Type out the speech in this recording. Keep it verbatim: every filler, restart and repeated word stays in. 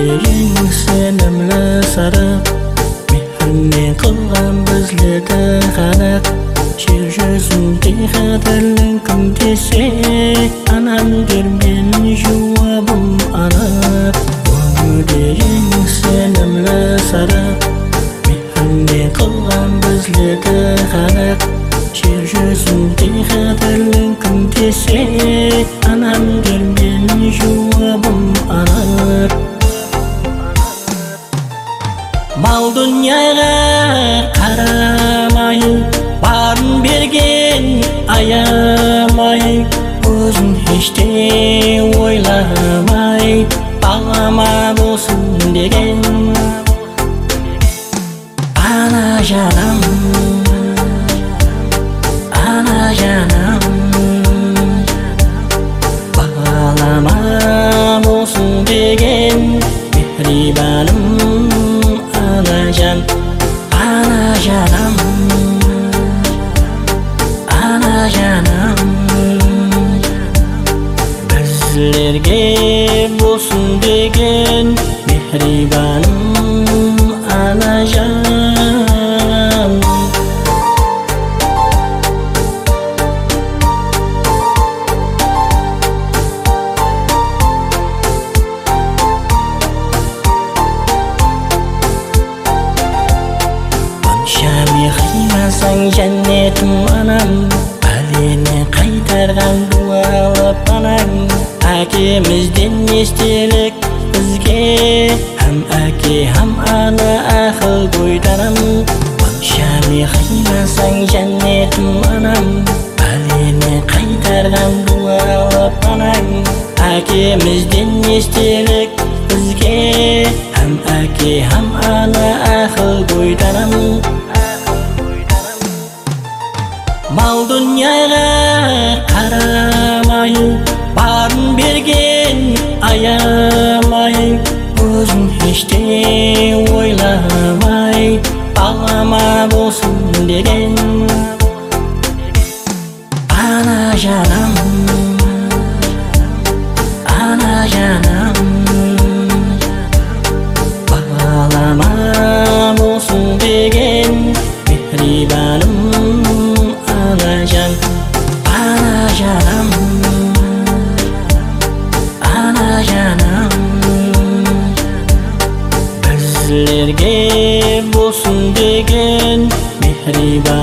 деген сенімлі сарық, мейірімнен қылған біздерді қанат. Жер жүзінде қадірлің кім десе, анам берген жауабым анық. Өңі деген сенімлі сарық, мейірімнен қылған біздерді қанат. Жер жүзінде қадірлің кім десе, анам берген жауабым анық. Мал дүнияға қарамай, барын берген аямай, өзін еште ойламай, балама болсын деген. Ана жаным, ана жаным, балама болсын деген. Мехрибаным ана жан, ана жаным, ана жаным, біздерге болсын деген. Мехрибаным ана жан. Mehribansың жәннетім анам, бәлені қайтарған дуалап анам. Әкемізден естелік бізге, һәм әке һәм ана ақыл бойдарым. Қанша мехрибансың жәннетім анам, бәлені қайтарған дуалап анам. Әкемізден естелік бізге, һәм әке һәм ана ақыл бойдарым. Мал дүнияға қарамай, барын берген аямай, өзін еште ойламай, балама болсын деген. Ана жаным, ана жаным, балама болсын деген. Мехрибаным ана жан, ана жаным, ана жаным, біздерге болсын деген. Мехрибаным